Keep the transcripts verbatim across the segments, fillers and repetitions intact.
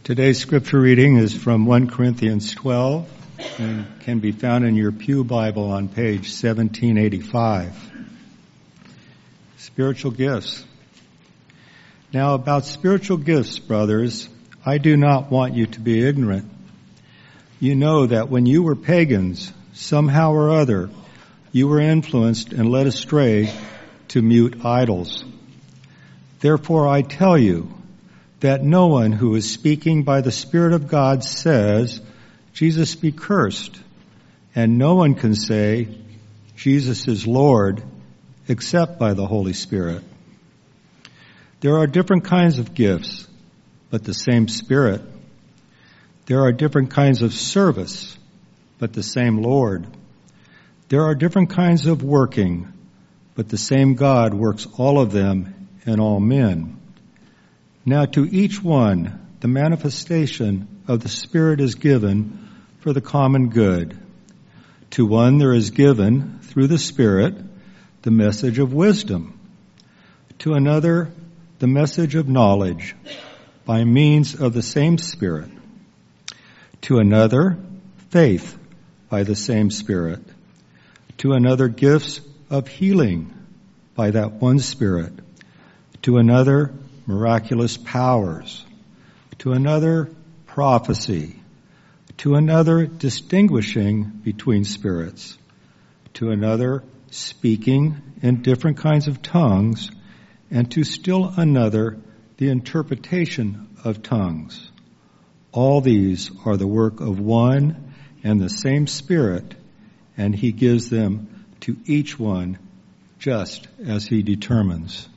Today's scripture reading is from First Corinthians twelve and can be found in your Pew Bible on page seventeen eighty-five. Spiritual gifts. Now about spiritual gifts, brothers, I do not want you to be ignorant. You know that when you were pagans, somehow or other, you were influenced and led astray to mute idols. Therefore I tell you that no one who is speaking by the Spirit of God says, Jesus be cursed, and no one can say, Jesus is Lord, except by the Holy Spirit. There are different kinds of gifts, but the same Spirit. There are different kinds of service, but the same Lord. There are different kinds of working, but the same God works all of them in all men. Now to each one, the manifestation of the Spirit is given for the common good. To one there is given, through the Spirit, the message of wisdom. To another, the message of knowledge, by means of the same Spirit. To another, faith, by the same Spirit. To another, gifts of healing, by that one Spirit. To another, miraculous powers. To another, prophecy. To another, distinguishing between spirits. To another, speaking in different kinds of tongues. And to still another, the interpretation of tongues. All these are the work of one and the same Spirit, and He gives them to each one just as He determines.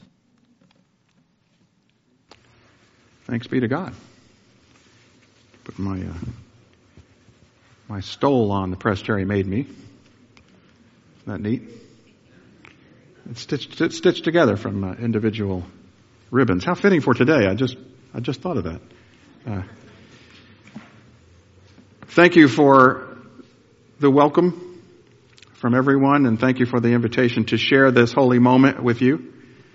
Thanks be to God. Put my uh, my stole on the Presbytery made me. Isn't that neat? It's stitched, it's stitched together from uh, individual ribbons. How fitting for today. I just I just thought of that. Uh, thank you for the welcome from everyone, and thank you for the invitation to share this holy moment with you.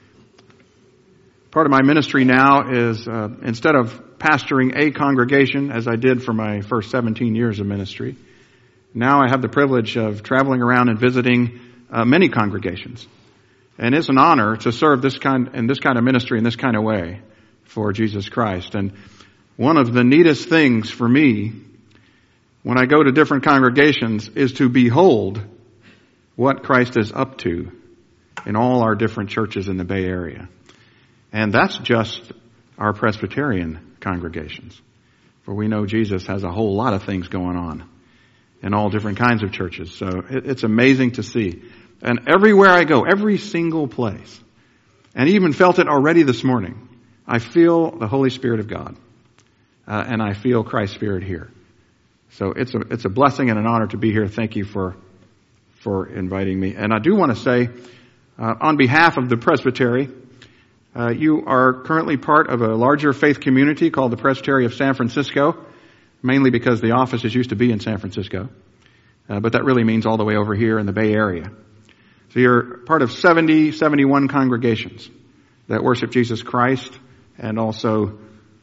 Part of my ministry now is, uh, instead of pastoring a congregation, as I did for my first seventeen years of ministry, now I have the privilege of traveling around and visiting uh, many congregations. And it's an honor to serve this kind, in this kind of ministry in this kind of way for Jesus Christ. And one of the neatest things for me when I go to different congregations is to behold what Christ is up to in all our different churches in the Bay Area. And that's just our Presbyterian congregations. For we know Jesus has a whole lot of things going on in all different kinds of churches. So it, it's amazing to see. And everywhere I go, every single place, and even felt it already this morning, I feel the Holy Spirit of God. Uh, and I feel Christ's Spirit here. So it's a, it's a blessing and an honor to be here. Thank you for, for inviting me. And I do want to say, uh, on behalf of the Presbytery, Uh, you are currently part of a larger faith community called the Presbytery of San Francisco, mainly because the offices used to be in San Francisco. Uh, but that really means all the way over here in the Bay Area. So you're part of seventy, seventy-one congregations that worship Jesus Christ and also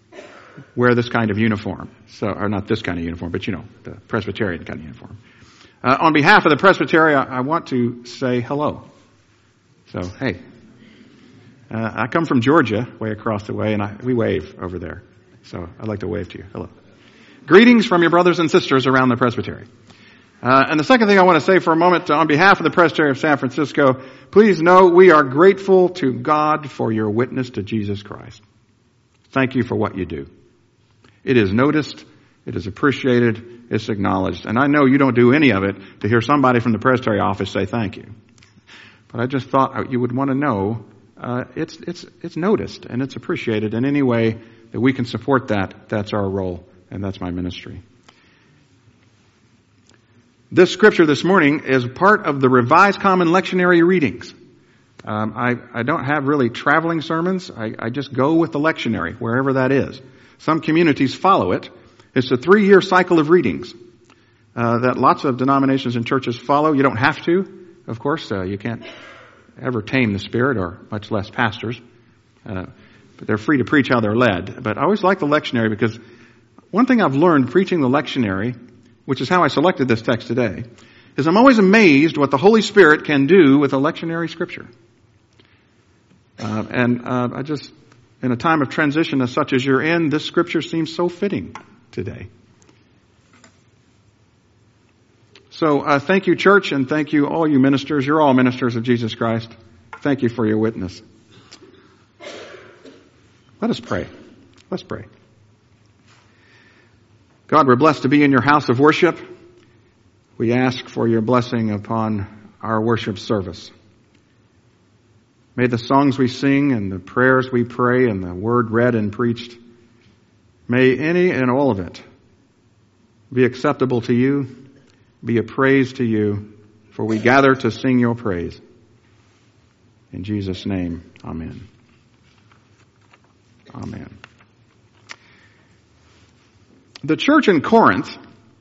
wear this kind of uniform. So, or not this kind of uniform, but you know, the Presbyterian kind of uniform. Uh, on behalf of the Presbytery, I, I want to say hello. So, hey. Uh, I come from Georgia, way across the way, and I, we wave over there. So I'd like to wave to you. Hello. Greetings from your brothers and sisters around the Presbytery. Uh, and the second thing I want to say for a moment, on behalf of the Presbytery of San Francisco, please know we are grateful to God for your witness to Jesus Christ. Thank you for what you do. It is noticed, it is appreciated, it's acknowledged. And I know you don't do any of it to hear somebody from the Presbytery office say thank you. But I just thought you would want to know Uh, it's, it's, it's noticed and it's appreciated in any way that we can support that. That's our role and that's my ministry. This scripture this morning is part of the Revised Common Lectionary readings. Um, I, I don't have really traveling sermons. I, I just go with the lectionary, wherever that is. Some communities follow it. It's a three-year cycle of readings uh, that lots of denominations and churches follow. You don't have to, of course. Uh, you can't ever tame the Spirit, or much less pastors. Uh, but they're free to preach how they're led. But I always like the lectionary because one thing I've learned preaching the lectionary, which is how I selected this text today, is I'm always amazed what the Holy Spirit can do with a lectionary scripture. Uh, and uh, I just, in a time of transition as such as you're in, this scripture seems so fitting today. So uh, thank you, church, and thank you, all you ministers. You're all ministers of Jesus Christ. Thank you for your witness. Let us pray. Let's pray. God, we're blessed to be in your house of worship. We ask for your blessing upon our worship service. May the songs we sing and the prayers we pray and the word read and preached, may any and all of it be acceptable to you, be a praise to you, for we gather to sing your praise. In Jesus' name, amen. Amen. The church in Corinth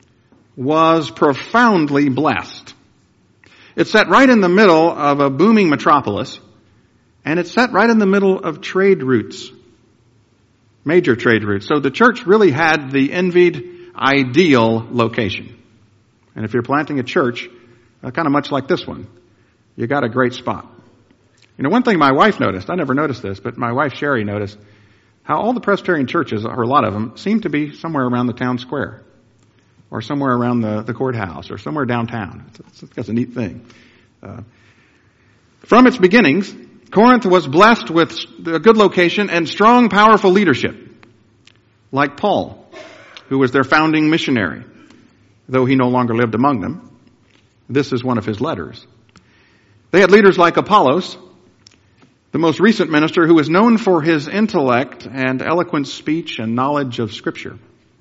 was profoundly blessed. It's set right in the middle of a booming metropolis, and it's set right in the middle of trade routes, major trade routes. So the church really had the envied, ideal location. And if you're planting a church, uh, kind of much like this one, you got a great spot. You know, one thing my wife noticed, I never noticed this, but my wife Sherry noticed, how all the Presbyterian churches, or a lot of them, seem to be somewhere around the town square, or somewhere around the, the courthouse, or somewhere downtown. It's, it's, it's a neat thing. Uh, from its beginnings, Corinth was blessed with a good location and strong, powerful leadership, like Paul, who was their founding missionary, though he no longer lived among them. This is one of his letters. They had leaders like Apollos, the most recent minister, who was known for his intellect and eloquent speech and knowledge of Scripture.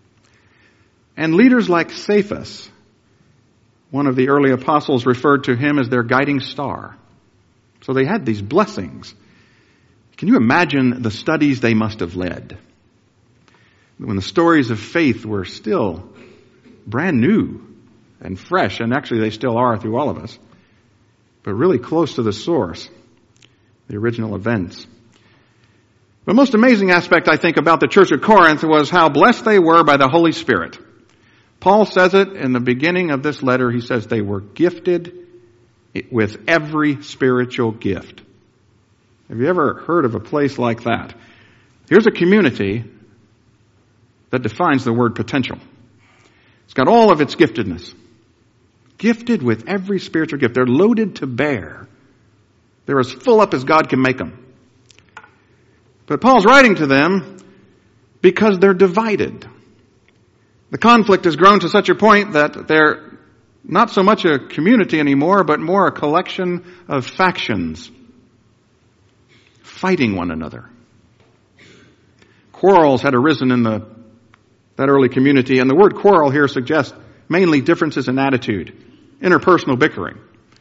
And leaders like Cephas, one of the early apostles, referred to him as their guiding star. So they had these blessings. Can you imagine the studies they must have led when the stories of faith were still brand new and fresh, and actually they still are through all of us, but really close to the source, the original events. The most amazing aspect, I think, about the church of Corinth was how blessed they were by the Holy Spirit. Paul says it in the beginning of this letter. He says they were gifted with every spiritual gift. Have you ever heard of a place like that? Here's a community that defines the word potential. It's got all of its giftedness. Gifted with every spiritual gift. They're loaded to bear. They're as full up as God can make them. But Paul's writing to them because they're divided. The conflict has grown to such a point that they're not so much a community anymore, but more a collection of factions fighting one another. Quarrels had arisen in the that early community, and the word quarrel here suggests mainly differences in attitude, interpersonal bickering.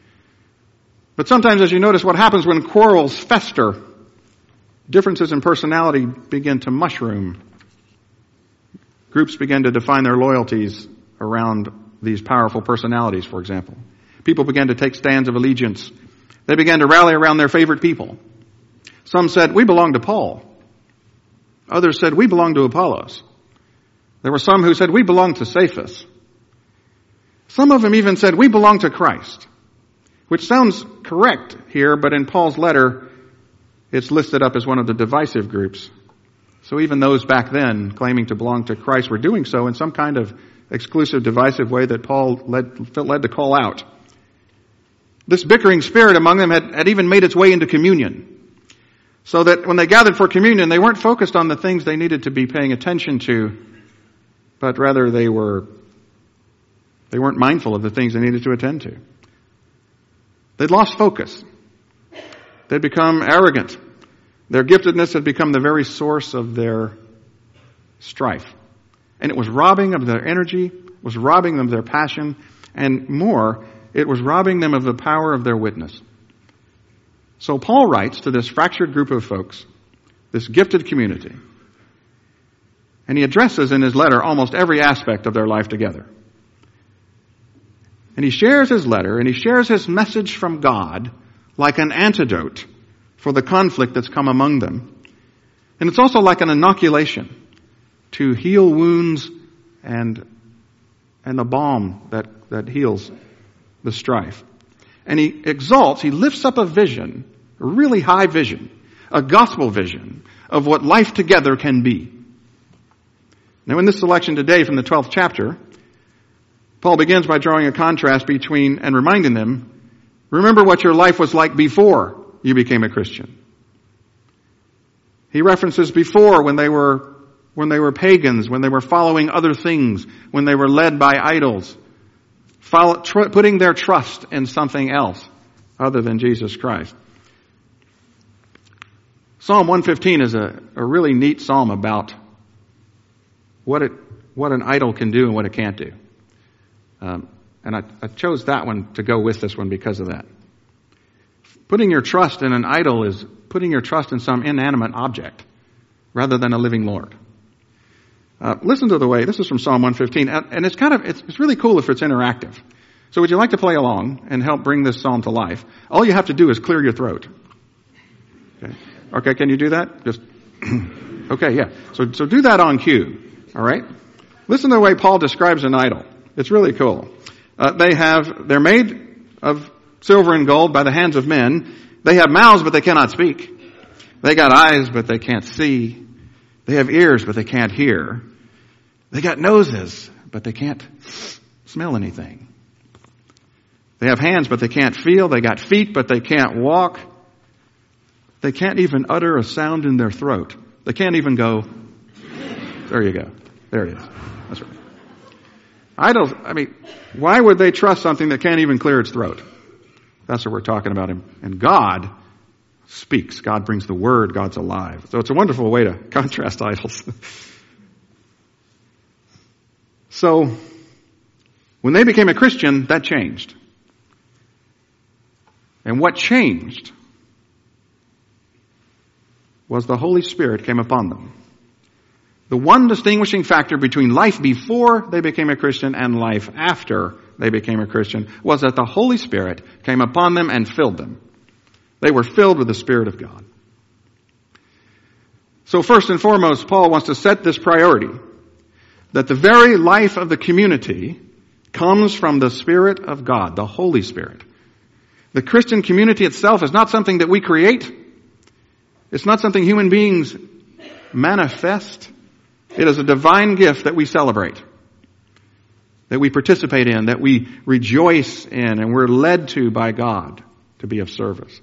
But sometimes, as you notice, what happens when quarrels fester, differences in personality begin to mushroom. Groups begin to define their loyalties around these powerful personalities, for example. People began to take stands of allegiance. They began to rally around their favorite people. Some said, we belong to Paul. Others said, we belong to Apollos. There were some who said, we belong to Cephas. Some of them even said, we belong to Christ. Which sounds correct here, but in Paul's letter, it's listed up as one of the divisive groups. So even those back then claiming to belong to Christ were doing so in some kind of exclusive, divisive way that Paul led, led to call out. This bickering spirit among them had, had even made its way into communion. So that when they gathered for communion, they weren't focused on the things they needed to be paying attention to, but rather they were, they weren't mindful of the things they needed to attend to. They'd lost focus. They'd become arrogant. Their giftedness had become the very source of their strife. And it was robbing of their energy, was robbing them of their passion, and more, it was robbing them of the power of their witness. So Paul writes to this fractured group of folks, this gifted community, and he addresses in his letter almost every aspect of their life together. And he shares his letter, and he shares his message from God like an antidote for the conflict that's come among them. And it's also like an inoculation to heal wounds and and the balm that, that heals the strife. And he exalts, he lifts up a vision, a really high vision, a gospel vision of what life together can be. Now in this selection today from the twelfth chapter, Paul begins by drawing a contrast between and reminding them, remember what your life was like before you became a Christian. He references before when they were when they were pagans, when they were following other things, when they were led by idols, follow, tr- putting their trust in something else other than Jesus Christ. Psalm one fifteen is a, a really neat psalm about what it what an idol can do and what it can't do. Um, and I, I chose that one to go with this one because of that. Putting your trust in an idol is putting your trust in some inanimate object rather than a living Lord. Uh, listen to the way, this is from Psalm one fifteen, and, and it's kind of, it's, it's really cool if it's interactive. So would you like to play along and help bring this psalm to life? All you have to do is clear your throat. Okay, okay, can you do that? Just, okay, yeah. So, so do that on cue, all right? Listen to the way Paul describes an idol. It's really cool. Uh, they have, they're made of silver and gold by the hands of men. They have mouths, but they cannot speak. They got eyes, but they can't see. They have ears, but they can't hear. They got noses, but they can't smell anything. They have hands, but they can't feel. They got feet, but they can't walk. They can't even utter a sound in their throat. They can't even go, there you go. There it is. That's right. Idols, I mean, why would they trust something that can't even clear its throat? That's what we're talking about. And God speaks. God brings the word. God's alive. So it's a wonderful way to contrast idols. So, when they became a Christian, that changed. And what changed was the Holy Spirit came upon them. The one distinguishing factor between life before they became a Christian and life after they became a Christian was that the Holy Spirit came upon them and filled them. They were filled with the Spirit of God. So first and foremost, Paul wants to set this priority, that the very life of the community comes from the Spirit of God, the Holy Spirit. The Christian community itself is not something that we create. It's not something human beings manifest. It is a divine gift that we celebrate, that we participate in, that we rejoice in, and we're led to by God to be of service.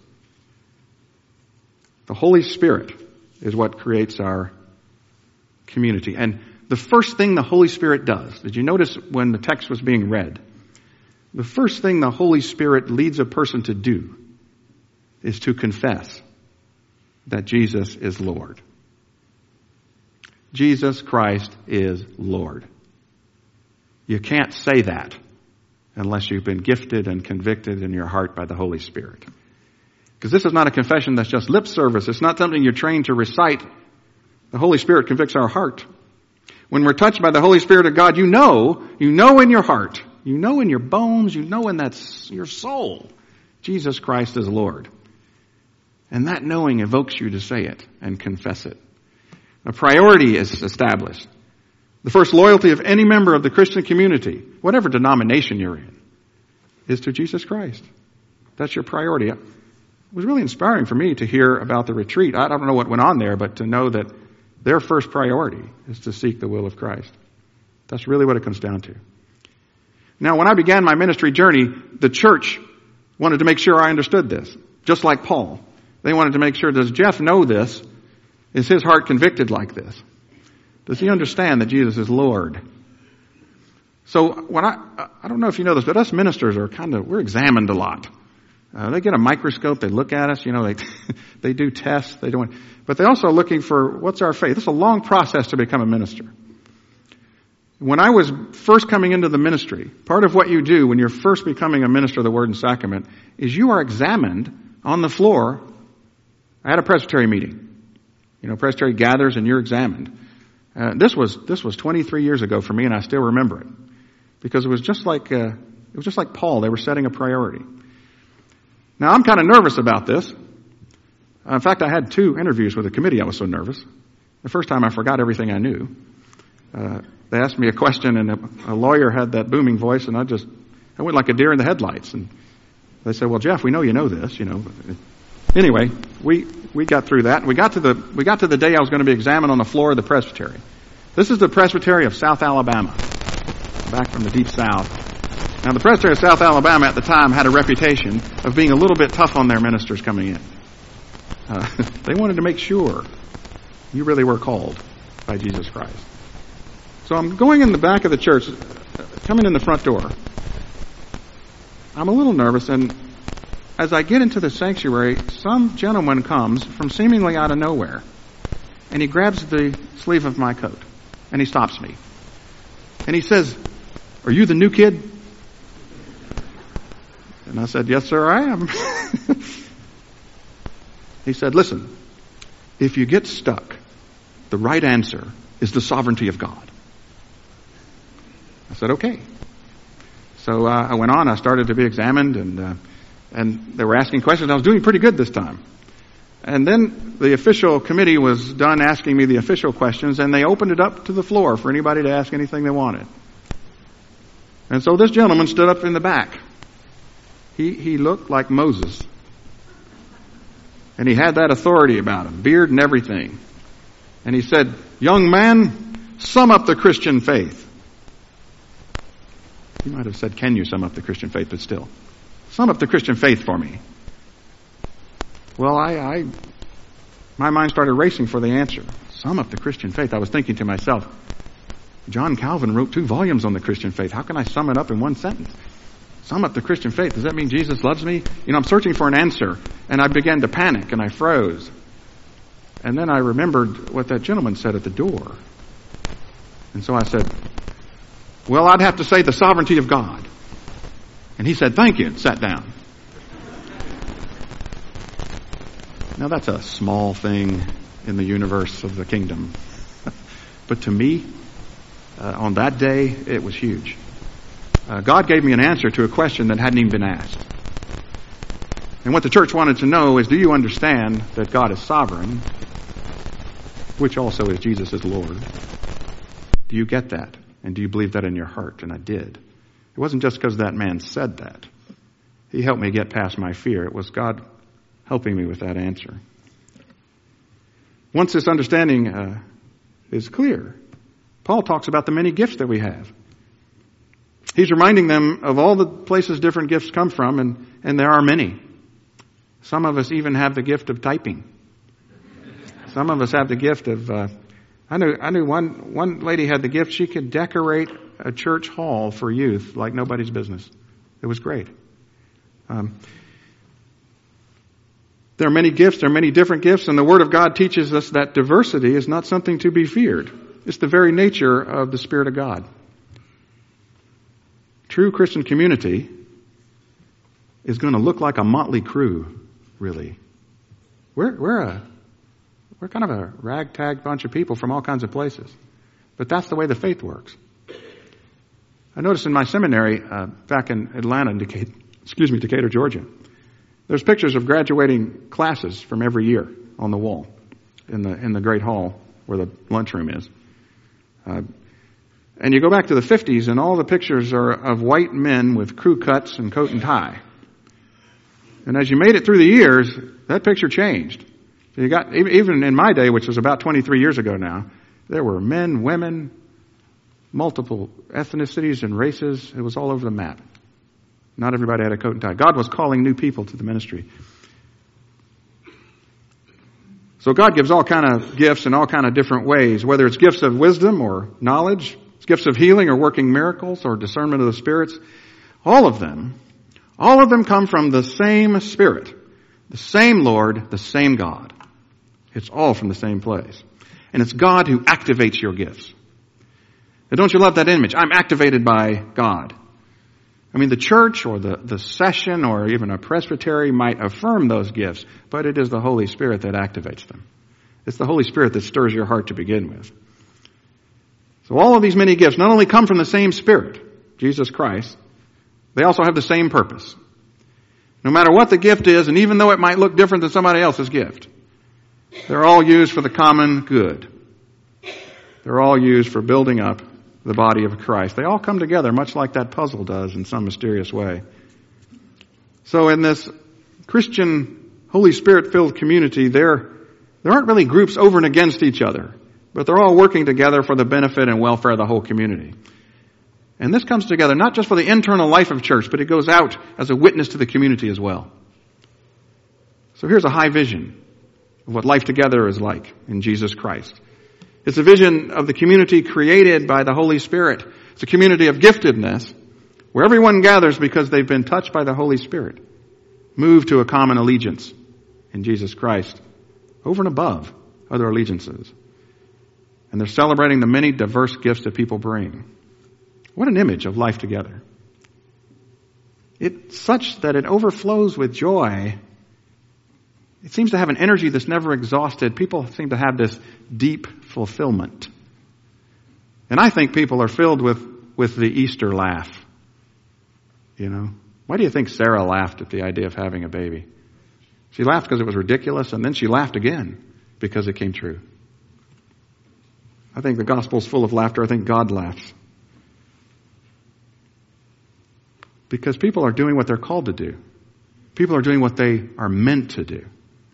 The Holy Spirit is what creates our community. And the first thing the Holy Spirit does, did you notice when the text was being read? The first thing the Holy Spirit leads a person to do is to confess that Jesus is Lord. Jesus Christ is Lord. You can't say that unless you've been gifted and convicted in your heart by the Holy Spirit. Because this is not a confession that's just lip service. It's not something you're trained to recite. The Holy Spirit convicts our heart. When we're touched by the Holy Spirit of God, you know, you know in your heart, you know in your bones, you know in that your soul, Jesus Christ is Lord. And that knowing evokes you to say it and confess it. A priority is established. The first loyalty of any member of the Christian community, whatever denomination you're in, is to Jesus Christ. That's your priority. It was really inspiring for me to hear about the retreat. I don't know what went on there, but to know that their first priority is to seek the will of Christ. That's really what it comes down to. Now, when I began my ministry journey, the church wanted to make sure I understood this, just like Paul. They wanted to make sure, does Jeff know this? Is his heart convicted like this? Does he understand that Jesus is Lord? So when I, I don't know if you know this, but us ministers are kind of, we're examined a lot. Uh, they get a microscope, they look at us, you know, they, they do tests, they don't, but they're also looking for what's our faith. It's a long process to become a minister. When I was first coming into the ministry, part of what you do when you're first becoming a minister of the Word and Sacrament is you are examined on the floor at a presbytery meeting. You know, presbytery gathers and you're examined. Uh, this was this was twenty-three years ago for me, and I still remember it because it was just like uh, it was just like Paul. They were setting a priority. Now I'm kind of nervous about this. Uh, in fact, I had two interviews with the committee. I was so nervous. The first time I forgot everything I knew. uh, they asked me a question, and a, a lawyer had that booming voice, and I just, I went like a deer in the headlights. And they said, well, Jeff, we know you know this, you know. Anyway, we, we got through that. We got to the, we got to the day I was going to be examined on the floor of the presbytery. This is the presbytery of South Alabama, back from the deep south. Now, the presbytery of South Alabama at the time had a reputation of being a little bit tough on their ministers coming in. Uh, they wanted to make sure you really were called by Jesus Christ. So I'm going in the back of the church, coming in the front door. I'm a little nervous, and as I get into the sanctuary, some gentleman comes from seemingly out of nowhere, and he grabs the sleeve of my coat, and he stops me. And he says, "Are you the new kid?" And I said, "Yes, sir, I am." He said, "Listen, if you get stuck, the right answer is the sovereignty of God." I said, "Okay." So uh, I went on. I started to be examined, and uh, and they were asking questions. I was doing pretty good this time. And then the official committee was done asking me the official questions, and they opened it up to the floor for anybody to ask anything they wanted. And so this gentleman stood up in the back. He he looked like Moses. And he had that authority about him, beard and everything. And he said, "Young man, sum up the Christian faith." He might have said, "Can you sum up the Christian faith?" But still, sum up the Christian faith for me. Well, I, I, my mind started racing for the answer. Sum up the Christian faith. I was thinking to myself, John Calvin wrote two volumes on the Christian faith. How can I sum it up in one sentence? Sum up the Christian faith. Does that mean Jesus loves me? You know, I'm searching for an answer, and I began to panic, and I froze. And then I remembered what that gentleman said at the door. And so I said, "Well, I'd have to say the sovereignty of God." And he said, "Thank you," and sat down. Now that's a small thing in the universe of the kingdom. But to me, uh, on that day, it was huge. Uh, God gave me an answer to a question that hadn't even been asked. And what the church wanted to know is, do you understand that God is sovereign, which also is Jesus is Lord? Do you get that? And do you believe that in your heart? And I did. It wasn't just because that man said that. He helped me get past my fear. It was God helping me with that answer. Once this understanding uh, is clear, Paul talks about the many gifts that we have. He's reminding them of all the places different gifts come from, and, and there are many. Some of us even have the gift of typing. Some of us have the gift of, uh, I knew, I knew one, one lady had the gift, she could decorate a church hall for youth like nobody's business. It was great. Um, there are many gifts, there are many different gifts, and the Word of God teaches us that diversity is not something to be feared. It's the very nature of the Spirit of God. True Christian community is going to look like a motley crew, really. We're, we're a, we're kind of a ragtag bunch of people from all kinds of places. But that's the way the faith works. I noticed in my seminary, uh, back in Atlanta, in Decatur, excuse me, Decatur, Georgia, there's pictures of graduating classes from every year on the wall in the, in the great hall where the lunchroom is. Uh, And you go back to the fifties, and all the pictures are of white men with crew cuts and coat and tie. And as you made it through the years, that picture changed. So you got, even in my day, which was about twenty-three years ago now, there were men, women, multiple ethnicities and races. It was all over the map. Not everybody had a coat and tie. God was calling new people to the ministry. So God gives all kind of gifts in all kind of different ways, whether it's gifts of wisdom or knowledge, gifts of healing or working miracles or discernment of the spirits. All of them, all of them come from the same Spirit, the same Lord, the same God. It's all from the same place. And it's God who activates your gifts. And don't you love that image? I'm activated by God. I mean, the church or the, the session or even a presbytery might affirm those gifts, but it is the Holy Spirit that activates them. It's the Holy Spirit that stirs your heart to begin with. So all of these many gifts not only come from the same Spirit, Jesus Christ, they also have the same purpose. No matter what the gift is, and even though it might look different than somebody else's gift, they're all used for the common good. They're all used for building up the body of Christ. They all come together much like that puzzle does in some mysterious way. So in this Christian, Holy Spirit-filled community, there, there aren't really groups over and against each other, but they're all working together for the benefit and welfare of the whole community. And this comes together not just for the internal life of church, but it goes out as a witness to the community as well. So here's a high vision of what life together is like in Jesus Christ. It's a vision of the community created by the Holy Spirit. It's a community of giftedness where everyone gathers because they've been touched by the Holy Spirit, moved to a common allegiance in Jesus Christ over and above other allegiances. And they're celebrating the many diverse gifts that people bring. What an image of life together. It's such that it overflows with joy. It seems to have an energy that's never exhausted. People seem to have this deep fulfillment. And I think people are filled with, with the Easter laugh. You know, why do you think Sarah laughed at the idea of having a baby? She laughed because it was ridiculous, and then she laughed again because it came true. I think the gospel's full of laughter. I think God laughs. Because people are doing what they're called to do. People are doing what they are meant to do.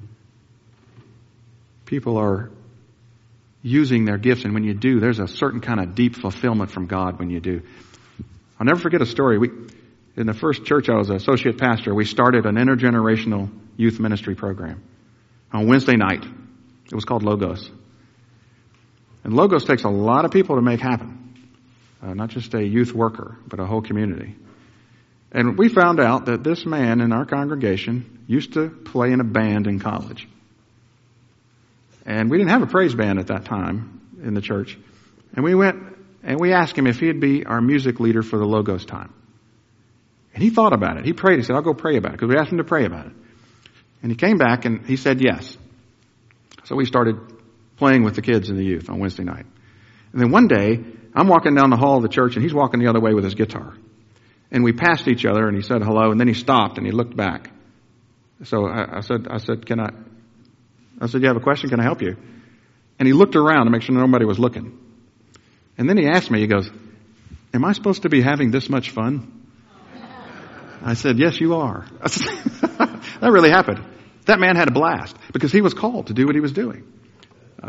People are using their gifts, and when you do, there's a certain kind of deep fulfillment from God when you do. I'll never forget a story. We, in the first church I was an associate pastor, we started an intergenerational youth ministry program on Wednesday night. It was called Logos. And Logos takes a lot of people to make happen. Uh, not just a youth worker, but a whole community. And we found out that this man in our congregation used to play in a band in college. And we didn't have a praise band at that time in the church. And we went and we asked him if he'd be our music leader for the Logos time. And he thought about it. He prayed. He said, I'll go pray about it, because we asked him to pray about it. And he came back and he said yes. So we started playing with the kids and the youth on Wednesday night. And then one day, I'm walking down the hall of the church and he's walking the other way with his guitar. And we passed each other and he said hello, and then he stopped and he looked back. So I, I said, I said, can I, I said, you have a question? Can I help you? And he looked around to make sure nobody was looking. And then he asked me, he goes, am I supposed to be having this much fun? I said, yes, you are. That really happened. That man had a blast because he was called to do what he was doing. Uh,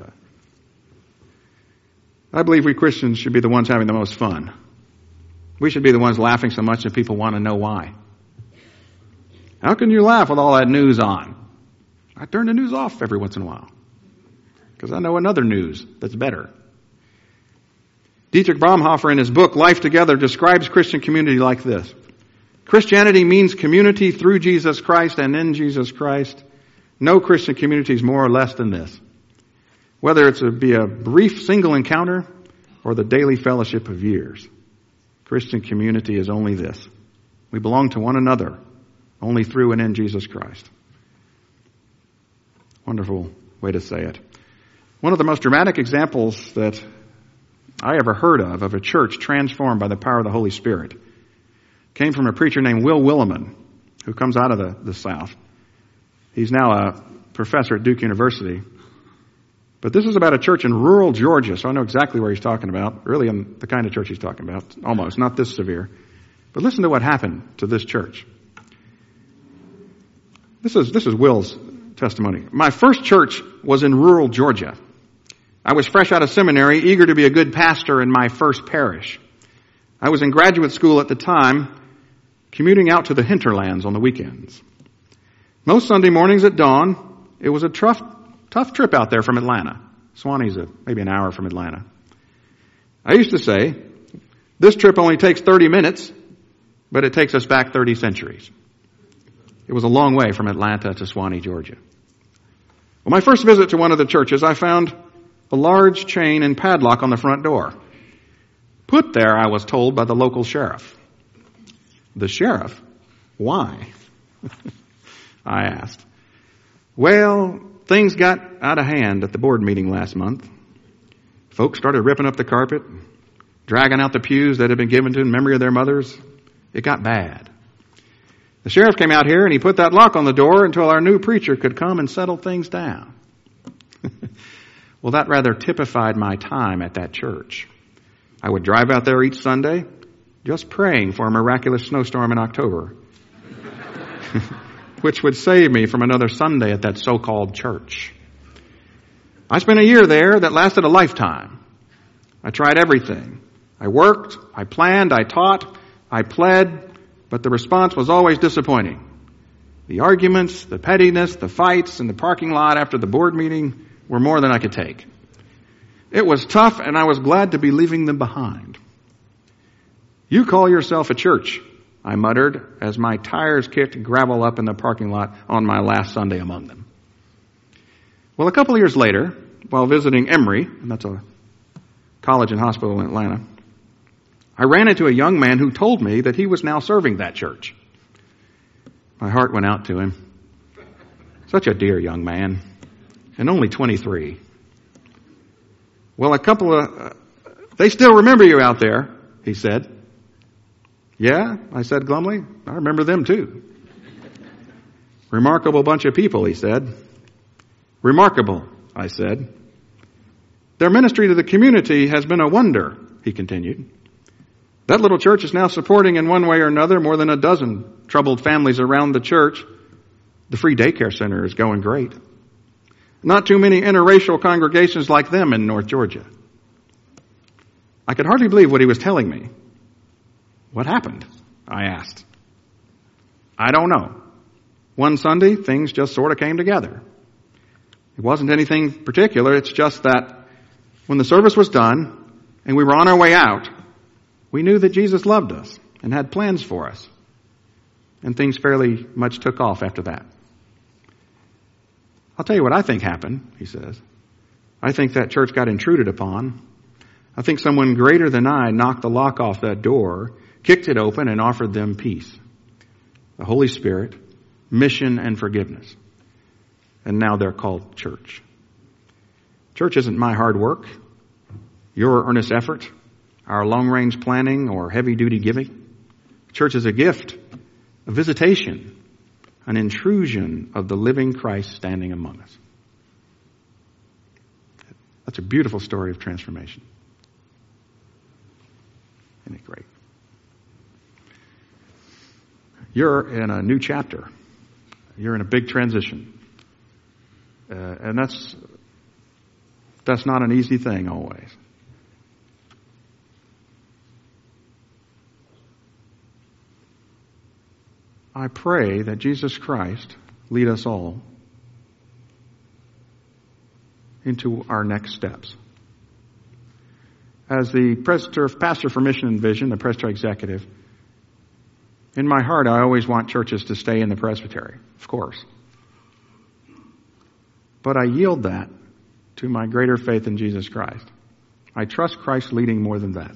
I believe we Christians should be the ones having the most fun. We should be the ones laughing so much that people want to know why. How can you laugh with all that news on? I turn the news off every once in a while because I know another news that's better. Dietrich Bonhoeffer in his book, Life Together, describes Christian community like this. Christianity means community through Jesus Christ and in Jesus Christ. No Christian community is more or less than this. Whether it's a, be a brief single encounter or the daily fellowship of years. Christian community is only this. We belong to one another only through and in Jesus Christ. Wonderful way to say it. One of the most dramatic examples that I ever heard of, of a church transformed by the power of the Holy Spirit, came from a preacher named Will Willimon, who comes out of the, the South. He's now a professor at Duke University. But this is about a church in rural Georgia, so I know exactly where he's talking about, really in the kind of church he's talking about, almost, not this severe. But listen to what happened to this church. This is, this is Will's testimony. My first church was in rural Georgia. I was fresh out of seminary, eager to be a good pastor in my first parish. I was in graduate school at the time, commuting out to the hinterlands on the weekends. Most Sunday mornings at dawn, it was a tough, tough trip out there from Atlanta. Swanee's a, maybe an hour from Atlanta. I used to say, this trip only takes thirty minutes, but it takes us back thirty centuries. It was a long way from Atlanta to Swanee, Georgia. Well, my first visit to one of the churches, I found a large chain and padlock on the front door. Put there, I was told, by the local sheriff. The sheriff? Why? I asked. Well, things got out of hand at the board meeting last month. Folks started ripping up the carpet, dragging out the pews that had been given to in memory of their mothers. It got bad. The sheriff came out here and he put that lock on the door until our new preacher could come and settle things down. Well, that rather typified my time at that church. I would drive out there each Sunday just praying for a miraculous snowstorm in October, which would save me from another Sunday at that so-called church. I spent a year there that lasted a lifetime. I tried everything. I worked, I planned, I taught, I pled, but the response was always disappointing. The arguments, the pettiness, the fights in the parking lot after the board meeting were more than I could take. It was tough, and I was glad to be leaving them behind. You call yourself a church, I muttered as my tires kicked gravel up in the parking lot on my last Sunday among them. Well, a couple of years later, while visiting Emory, and that's a college and hospital in Atlanta, I ran into a young man who told me that he was now serving that church. My heart went out to him. Such a dear young man, and only twenty-three. Well, a couple of, uh, they still remember you out there, he said. Yeah, I said glumly, I remember them too. Remarkable bunch of people, he said. Remarkable, I said. Their ministry to the community has been a wonder, he continued. That little church is now supporting in one way or another more than a dozen troubled families around the church. The free daycare center is going great. Not too many interracial congregations like them in North Georgia. I could hardly believe what he was telling me. What happened? I asked. I don't know. One Sunday, things just sort of came together. It wasn't anything particular. It's just that when the service was done and we were on our way out, we knew that Jesus loved us and had plans for us. And things fairly much took off after that. I'll tell you what I think happened, he says. I think that church got intruded upon. I think someone greater than I knocked the lock off that door, kicked it open, and offered them peace. The Holy Spirit, mission, and forgiveness. And now they're called church. Church isn't my hard work, your earnest effort, our long-range planning, or heavy-duty giving. Church is a gift, a visitation, an intrusion of the living Christ standing among us. That's a beautiful story of transformation. Isn't it great? You're in a new chapter. You're in a big transition. Uh, and that's that's not an easy thing always. I pray that Jesus Christ lead us all into our next steps. As the pastor, pastor for Mission and Vision, the presbytery executive, in my heart I always want churches to stay in the presbytery, of course. But I yield that to my greater faith in Jesus Christ. I trust Christ leading more than that.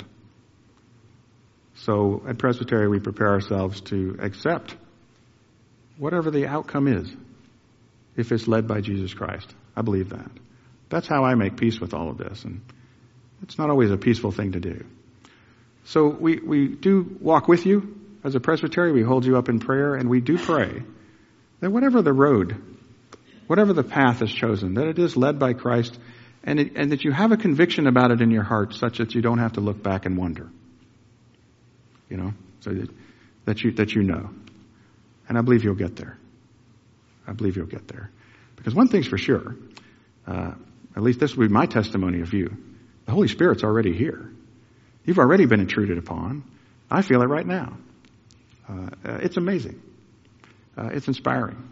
So at Presbytery we prepare ourselves to accept whatever the outcome is, if it's led by Jesus Christ. I believe that. That's how I make peace with all of this. And it's not always a peaceful thing to do. So we, we do walk with you as a presbytery. We hold you up in prayer, and we do pray that whatever the road, whatever the path is chosen, that it is led by Christ, and, it, and that you have a conviction about it in your heart such that you don't have to look back and wonder. You know, so that, that you that you know. And I believe you'll get there. I believe you'll get there. Because one thing's for sure, uh, at least this will be my testimony of you. The Holy Spirit's already here. You've already been intruded upon. I feel it right now. Uh, it's amazing. Uh, it's inspiring.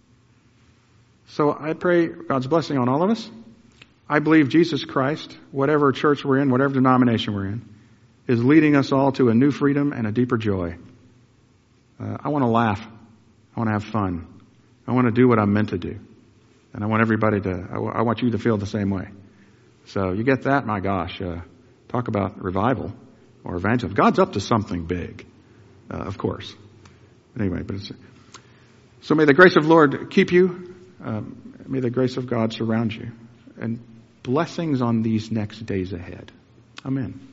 So I pray God's blessing on all of us. I believe Jesus Christ, whatever church we're in, whatever denomination we're in, is leading us all to a new freedom and a deeper joy. Uh, I want to laugh. I want to have fun. I want to do what I'm meant to do. And I want everybody to, I, w- I want you to feel the same way. So you get that? My gosh, uh, talk about revival or evangelism. God's up to something big, uh, of course. But anyway, but it's, so may the grace of the Lord keep you. Um, may the grace of God surround you. And blessings on these next days ahead. Amen.